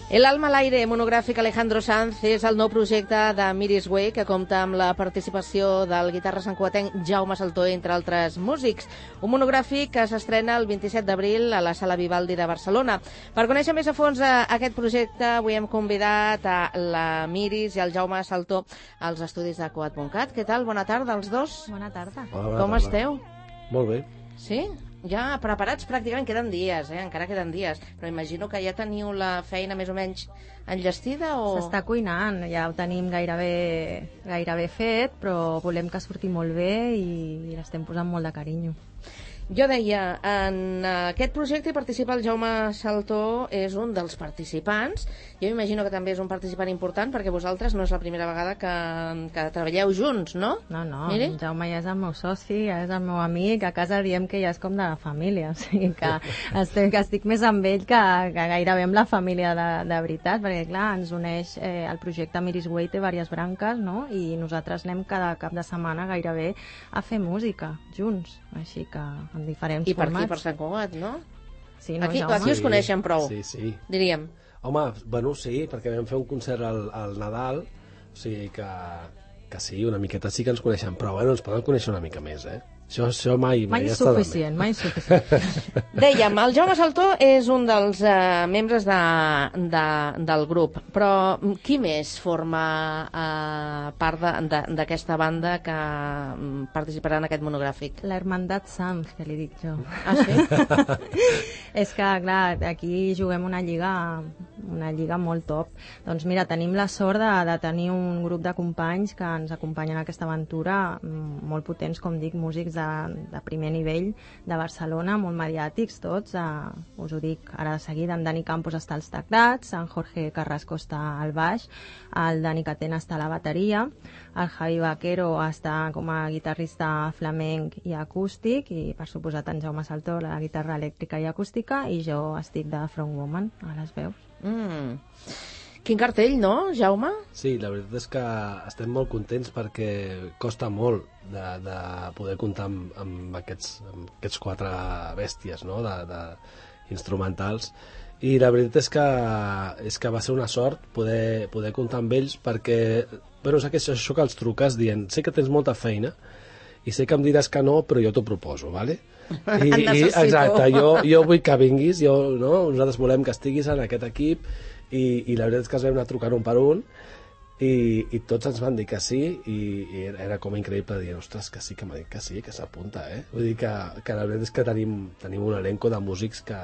El alma al aire, monogràfic Alejandro Sanz, és el nou projecte de Miris Way, que compta amb la participació del guitarra santcugatenc Jaume Saltó, entre altres músics. Un monogràfic que s'estrena el 27 d'abril a la Sala Vivaldi de Barcelona. Per conèixer més a fons aquest projecte, avui hem convidat a la Miris i al Jaume Saltó als estudis de Coat.cat. Què tal? Bona tarda als dos. Bona tarda. Com esteu? Molt bé. Sí? Ja preparats pràcticament, queden dies, encara queden dies, però imagino que ja teniu la feina més o menys enllestida o... S'està cuinant, ja ho tenim gairebé fet, però volem que surti molt bé i l'estem posant molt de carinyo. Jo deia, en aquest projecte hi participa el Jaume Saltó, és un dels participants. Jo imagino que també és un participant important, perquè vosaltres no és la primera vegada que treballeu junts, no? No, Miri? el Jaume ja és el meu soci, ja és el meu amic, a casa diem que ja és com de la família, o sigui que estic més amb ell que gairebé amb la família de veritat, perquè clar, ens uneix el projecte Miris Way, té diverses branques, no? I nosaltres anem cada cap de setmana gairebé a fer música junts, així que en diferents I per formats. aquí, per Sant Cugat, no? Sí, no, aquí Jaume? us coneixen prou, Sí. diríem. Home, bueno, sí, perquè vam fer un concert al Nadal, o sigui que sí, una miqueta sí que ens coneixen, però bueno, ens poden conèixer una mica més, Això mai és està suficient, mai és suficient. Dèiem, el Jaume Saltó és un dels membres del grup, però qui més forma part d'aquesta banda que participarà en aquest monogràfic? La Hermandad Sanz, que li dic jo. Ah, sí? És que, clar, aquí juguem una lliga molt top. Doncs mira, tenim la sort de tenir un grup de companys que ens acompanyen en aquesta aventura, molt potents, com dic, músics de primer nivell de Barcelona, molt mediàtics tots, us ho dic ara de seguida, en Dani Campos està als teclats, en Jorge Carrasco està al baix, el Dani Catena està a la bateria, el Javi Vaquero està com a guitarrista flamenc i acústic, i per suposat en Jaume Saltó la guitarra elèctrica i acústica, i jo estic de frontwoman a les veus. Quin cartell, no, Jaume? Sí, la veritat és que estem molt contents perquè costa molt de poder comptar amb aquests quatre bèsties, no?, instrumentals, i la veritat és que va ser una sort poder comptar amb ells, perquè bueno, és això que els truques dient, sé que tens molta feina i sé que em diràs que no, però jo t'ho proposo, ¿vale? Exacte, jo vull que vinguis, nosaltres volem que estiguis en aquest equip, i la veritat és que es vam anar trucant un per un i tots ens van dir que sí, i era com increïble dir, ostres, que sí, que m'ha dit que sí, que s'apunta, Vull dir que la veritat és que tenim un elenco de músics que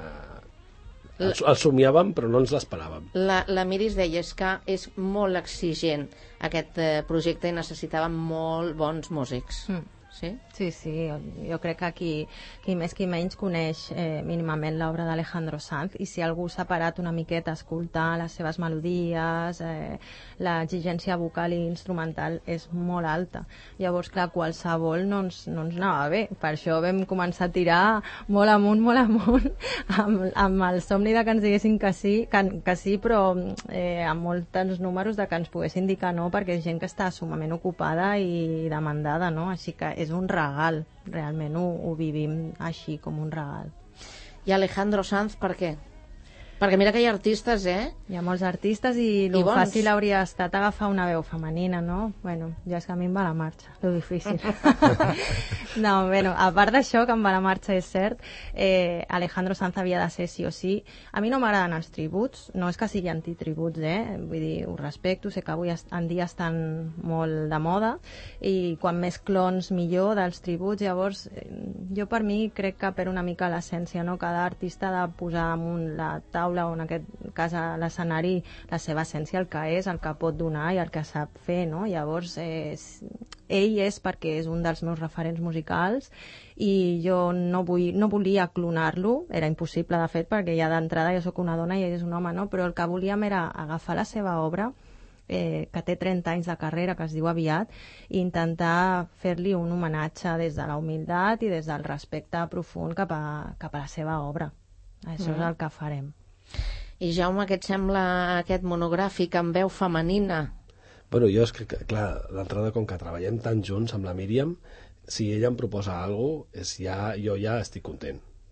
el somiàvem però no ens l'esperàvem. La Miris deia que és molt exigent aquest projecte i necessitàvem molt bons músics. Sí? Sí, jo crec que qui més qui menys coneix mínimament l'obra d'Alejandro Sanz, i si algú s'ha parat una miqueta a escoltar les seves melodies, l'exigència vocal i instrumental és molt alta. Llavors, clar, qualsevol no ens anava bé. Per això vam començar a tirar molt amunt, amb el somni de que ens diguessin que sí, però amb molts números de que ens poguessin dir que no, perquè és gent que està sumament ocupada i demandada, no? Així que és un regal, realment ho vivim així, com un regal. I Alejandro Sanz, per què? Perquè mira que hi ha artistes, Hi ha molts artistes i lo fàcil hauria estat agafar una veu femenina, no? Bueno, ja és que a mi em va la marxa, lo difícil. No, bueno, a part d'això, que em va la marxa, és cert, Alejandro Sanz havia de ser sí o sí. A mi no m'agraden els tributs, no és que sigui antitributs, Vull dir, ho respecto, sé que avui en dia estan molt de moda, i quan més clons millor dels tributs. Llavors, jo per mi crec que per una mica l'essència, no? Cada artista ha de posar amunt la taula, o en aquest cas a l'escenari, la seva essència, el que és, el que pot donar i el que sap fer, no? Llavors, ell és perquè és un dels meus referents musicals, i jo no volia clonar-lo, era impossible de fet, perquè ja d'entrada jo sóc una dona i ell és un home, no? Però el que volíem era agafar la seva obra, que té 30 anys de carrera, que es diu Aviat, i intentar fer-li un homenatge des de la humilitat i des del respecte profund cap a la seva obra. Això és el que farem. I Jaume, què et sembla aquest monogràfic amb veu femenina? Bueno, jo és que, clar, d'entrada, com que treballem tan junts amb la Míriam, si ella em proposa alguna cosa, jo ja estic content.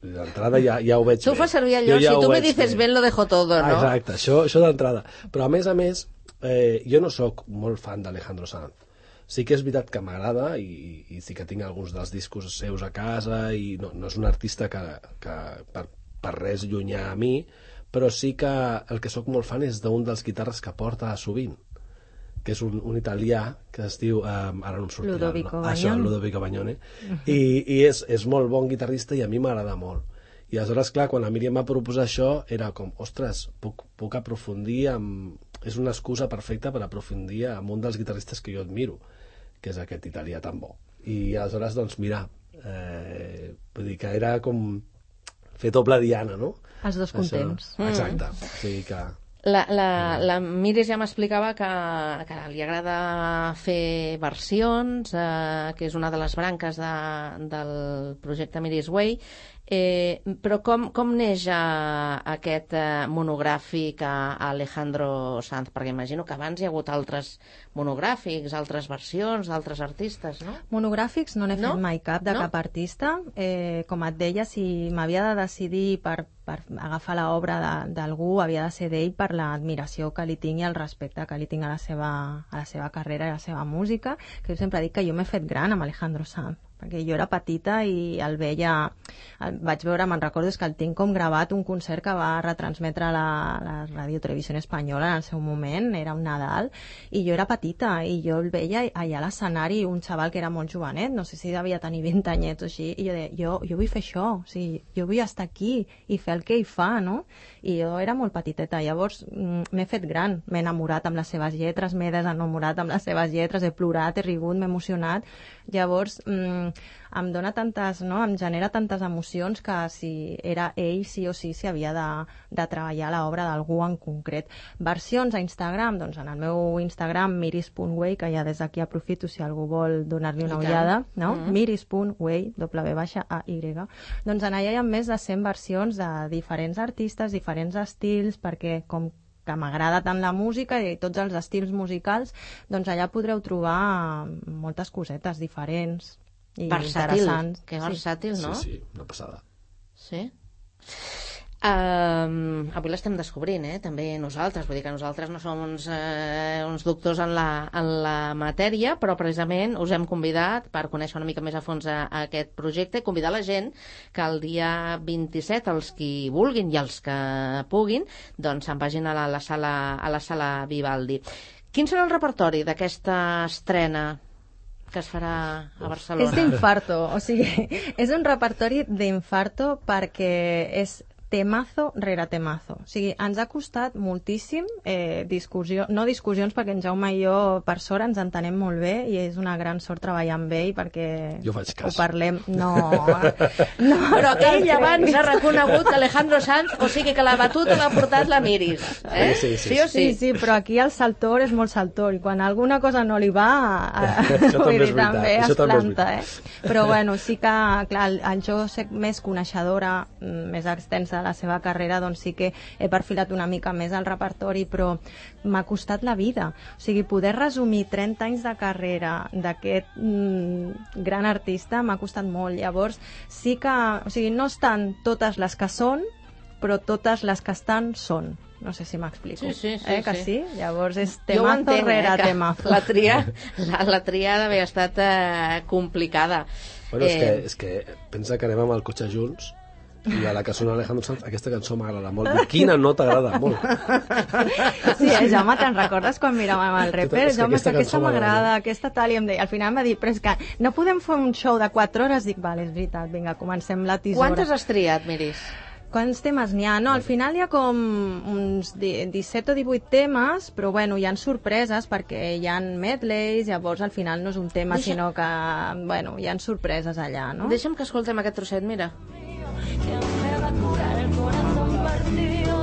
D'entrada ja ho veig bé. Tu fas servir allò, si tu me dices ben lo dejo todo, no? Exacte, això d'entrada. Però a més, jo no sóc molt fan d'Alejandro Sanz. Sí que és veritat que m'agrada i sí que tinc alguns dels discos seus a casa i no és un artista que per res llunyà a mi, però sí que el que sóc molt fan és d'un dels guitarres que porta sovint, que és un italià que es diu, ara no em sortirà Ludovico Bagnone. Això, Ludovico Bagnone, i és molt bon guitarrista i a mi m'agrada molt. I aleshores, clar, quan la Míriam va proposar això, era com, ostres, puc aprofundir és una excusa perfecta per aprofundir amb un dels guitarristes que jo admiro, que és aquest italià tan bo. I aleshores, doncs, mira, vull dir que era com fer doble diana, no? Els dos contents. Exacte, o sigui que... La Miris ja m'explicava que li agrada fer versions, que és una de les branques del projecte Miris Way, però com neix aquest monogràfic a Alejandro Sanz? Perquè imagino que abans hi ha hagut altres monogràfics, altres versions d'altres artistes, no? Monogràfics no n'he fet mai cap de cap artista. Com et deia, si m'havia de decidir per agafar l'obra d'algú, havia de ser d'ell per l'admiració que li tinc i el respecte que li tinc a la seva carrera i a la seva música, que jo sempre dic que jo m'he fet gran amb Alejandro Sanz, perquè jo era petita i el veia, vaig veure, me'n recordo, és que el tinc com gravat un concert que va retransmetre la Radio Televisió Espanyola en el seu moment, era un Nadal, i jo era petita i jo el veia allà a l'escenari, un xaval que era molt jovenet, no sé si devia tenir 20 anyets o així, i jo deia, jo vull fer això, o sigui, jo vull estar aquí i fer el que ell fa, no? I jo era molt petiteta, llavors m'he fet gran, m'he enamorat amb les seves lletres, m'he desenamorat amb les seves lletres, he plorat, he rigut, m'he emocionat, llavors em dona tantes, no? Em genera tantes emocions que si era ell sí o sí s'hi havia de treballar l'obra d'algú en concret. Versions a Instagram, doncs en el meu Instagram miris.way, que ja des d'aquí aprofito si algú vol donar-li una ullada, no? Miris.way, W-A-Y, doncs en allà hi ha més de 100 versions de diferents artistes, diferents estils, perquè com que m'agrada tant la música i tots els estils musicals, doncs allà podreu trobar moltes cosetes diferents i interessants. Que versàtil, no? Sí, una passada. Sí? Avui l'estem descobrint, també nosaltres, vull dir que nosaltres no som uns doctors en la matèria, però precisament us hem convidat per conèixer una mica més a fons aquest projecte i convidar la gent que el dia 27, els qui vulguin i els que puguin, doncs se'n vagin a la sala Vivaldi. Quin serà el repertori d'aquesta estrena que es farà a Barcelona? És d'infarto, o sigui, és un repertori d'infarto perquè és temazo rere temazo. O sigui, ens ha costat moltíssim no discussions, perquè en Jaume i jo per sort ens entenem molt bé i és una gran sort treballar amb ell perquè jo faig cas. ho parlem... No, però ell abans ha reconegut Alejandro Sanz, o sigui que la batuta l'ha portat la Miris. Sí o sí? Sí, però aquí el saltor és molt saltor i quan alguna cosa no li va també es planta. Però bueno, sí que clar, jo soc més coneixedora, més extensa de la seva carrera, doncs sí que he perfilat una mica més el repertori, però m'ha costat la vida. O sigui, poder resumir 30 anys de carrera d'aquest gran artista m'ha costat molt. Llavors, sí que, o sigui, no estan totes les que són, però totes les que estan són. No sé si m'explico. Sí. Que sí? Llavors és temazo rere temazo. La tria d'haver estat complicada. Bueno, és que pensa que anem amb el cotxe junts i a la que sona Alejandro Sanz, aquesta cançó m'agrada molt. Quina no t'agrada molt? Sí, Jaume, te'n recordes quan miràvem el reper? Jaume, aquesta m'agrada, aquesta tal, i em deia, al final em va dir, però és que no podem fer un show de 4 hores? Dic, vale, és veritat, vinga, comencem la tisora. Quantes has triat, Miris? Quants temes n'hi ha? No, al final hi ha com uns 17 o 18 temes, però bueno, hi ha sorpreses perquè hi ha medleys, llavors al final no és un tema, sinó que, bueno, hi ha sorpreses allà, no? Deixa'm que escoltem aquest trosset, mira. Que me va a curar el corazón partido.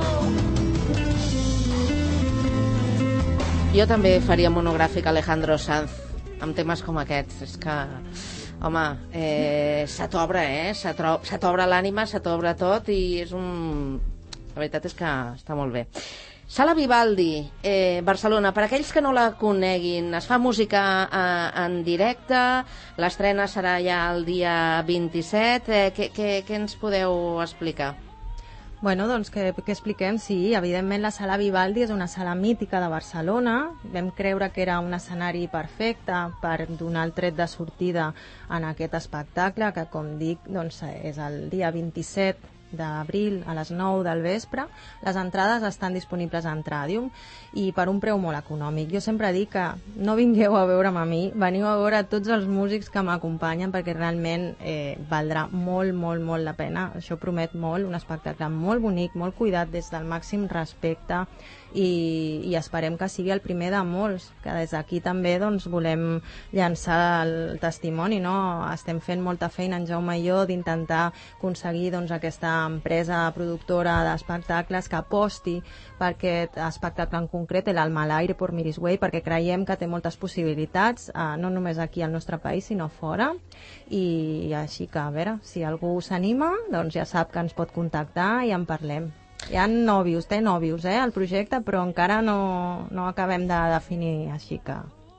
Jo també faria monogràfic Alejandro Sanz amb temes com aquests. És que, home, se t'obre, se t'obre l'ànima, se t'obre tot i és un... La veritat és que està molt bé. Sala Vivaldi, Barcelona, per aquells que no la coneguin, es fa música en directe, l'estrena serà ja el dia 27, què ens podeu explicar? Bueno, doncs que expliquem, sí, evidentment la Sala Vivaldi és una sala mítica de Barcelona, vam creure que era un escenari perfecte per donar el tret de sortida en aquest espectacle, que com dic, doncs és el dia 27 d'abril a les 9 del vespre. Les entrades estan disponibles a Entradium i per un preu molt econòmic. Jo sempre dic que no vingueu a veure'm a mi, veniu a veure tots els músics que m'acompanyen perquè realment valdrà molt, molt, molt la pena. Això promet molt, un espectacle molt bonic, molt cuidat des del màxim respecte i esperem que sigui el primer de molts, que des d'aquí també doncs, volem llançar el testimoni, no? Estem fent molta feina en Jaume i jo d'intentar aconseguir doncs, aquesta empresa productora d'espectacles que aposti per aquest espectacle en concret, l'Alma a l'aire per Miris Way, perquè creiem que té moltes possibilitats, no només aquí al nostre país, sinó fora, i així que, a veure, si algú s'anima, doncs ja sap que ens pot contactar i en parlem. Hi ha nòvios, té nòvios, el projecte, però encara no acabem de definir, així que...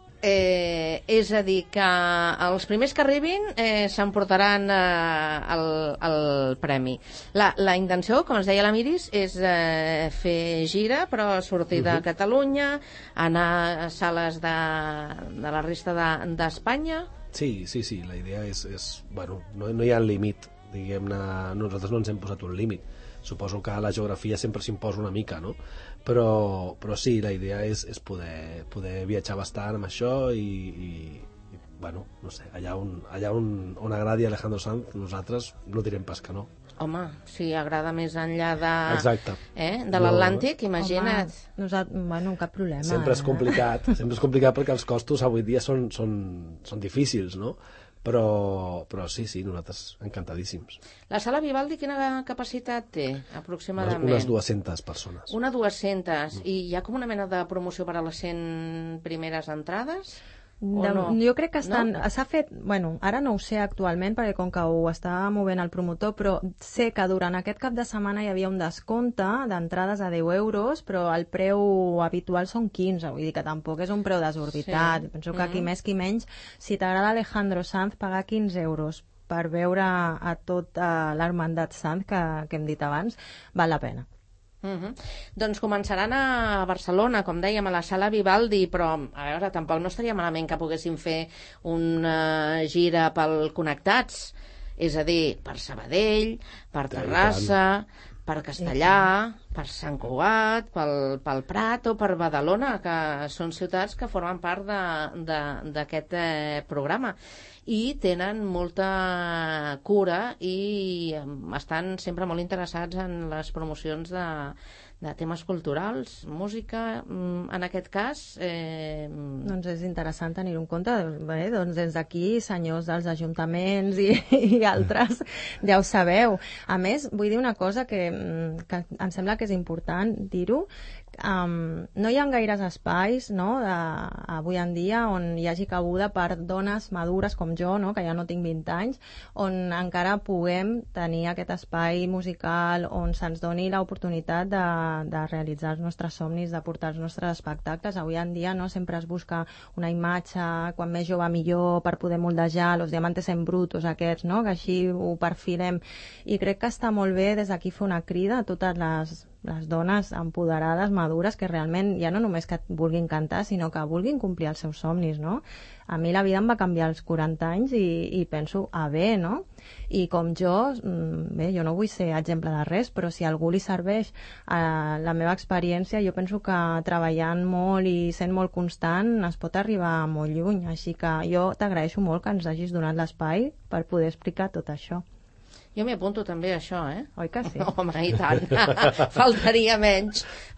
És a dir, que els primers que arribin s'emportaran el premi. La intenció, com ens deia la Miris, és fer gira, però sortir de Catalunya, anar a sales de la resta d'Espanya. Sí, la idea és bueno, no hi ha límit, diguem-ne, nosaltres no ens hem posat un límit. Suposo que la geografia sempre s'imposa una mica, no? Però sí, la idea és poder viatjar bastant amb això i bueno, no sé, allà on agradi Alejandro Sanz, nosaltres no direm pas que no. Home, si agrada més enllà de l'Atlàntic, imagina't. Bueno, cap problema. Sempre és complicat perquè els costos avui dia són difícils, no? Però sí, nosaltres encantadíssims. La Sala Vivaldi quina capacitat té, aproximadament? Unes 200 persones. Una 200. I hi ha com una mena de promoció per a les 100 primeres entrades? Jo crec que s'ha fet, bueno, ara no ho sé actualment perquè com que ho està movent el promotor, però sé que durant aquest cap de setmana hi havia un descompte d'entrades a 10 euros, però el preu habitual són 15, vull dir que tampoc és un preu desorbitat. Sí. Penso que qui més qui menys, si t'agrada Alejandro Sanz, pagar 15 euros per veure a tota l'Hermandat Sanz que hem dit abans, val la pena. Doncs començaran a Barcelona, com dèiem, a la Sala Vivaldi, però a veure, tampoc no estaria malament que poguéssim fer una gira pel Connectats, és a dir, per Sabadell, per Terrassa, per Castellà, per Sant Cugat, pel Prat o per Badalona, que són ciutats que formen part d'aquest programa i tenen molta cura i estan sempre molt interessats en les promocions de temes culturals, música, en aquest cas... Doncs és interessant tenir-ho en compte. Bé, doncs des d'aquí, senyors dels ajuntaments i altres, ja ho sabeu. A més, vull dir una cosa que em sembla que és important dir-ho, no hi ha gaires espais, no, avui en dia on hi hagi cabuda per dones madures com jo, no, que ja no tinc 20 anys, on encara puguem tenir aquest espai musical on se'ns doni l'oportunitat de realitzar els nostres somnis, de portar els nostres espectacles. Avui en dia no sempre es busca una imatge, quan més jove millor, per poder moldejar los diamantes en brutos aquests, no, que així ho perfilem. I crec que està molt bé des d'aquí fer una crida a totes les dones empoderades, madures, que realment ja no només que vulguin cantar, sinó que vulguin complir els seus somnis, no? A mi la vida em va canviar als 40 anys i penso, bé, no? I com jo, bé, jo no vull ser exemple de res, però si a algú li serveix la meva experiència, jo penso que treballant molt i sent molt constant es pot arribar molt lluny. Així que jo t'agraeixo molt que ens hagis donat l'espai per poder explicar tot això. Jo m'hi apunto també a això, Oi que sí? Home, i tant. Faltaria menys.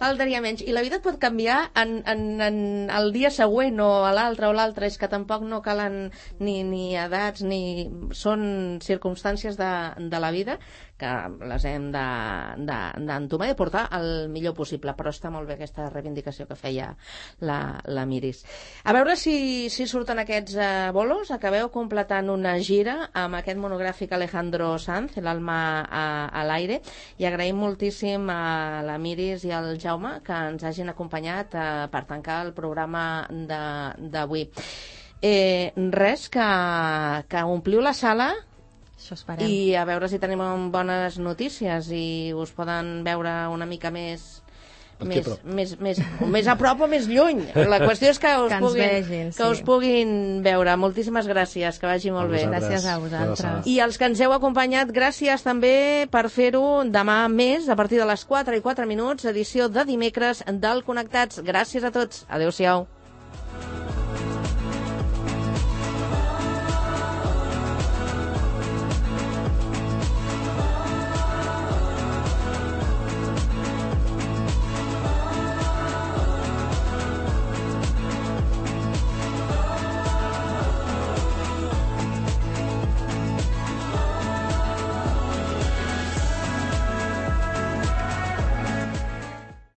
I la vida et pot canviar en el dia següent o a l'altre o l'altre. És que tampoc no calen ni edats, ni són circumstàncies de la vida que les hem d'entomar i portar el millor possible, però està molt bé aquesta reivindicació que feia la Miris. A veure si surten aquests bolos, acabeu completant una gira amb aquest monogràfic Alejandro Sanz, El alma a l'aire, i agraïm moltíssim a la Miris i al Jaume que ens hagin acompanyat per tancar el programa d'avui. Res, que ompliu la sala i a veure si tenim bones notícies i us poden veure una mica més a prop o més lluny. La qüestió és que us puguin veure. Moltíssimes gràcies, que vagi molt bé. Gràcies a vosaltres. I els que ens heu acompanyat, gràcies també per fer-ho demà més, a partir de les 4:04, edició de dimecres del Connectats. Gràcies a tots. Adéu-siau.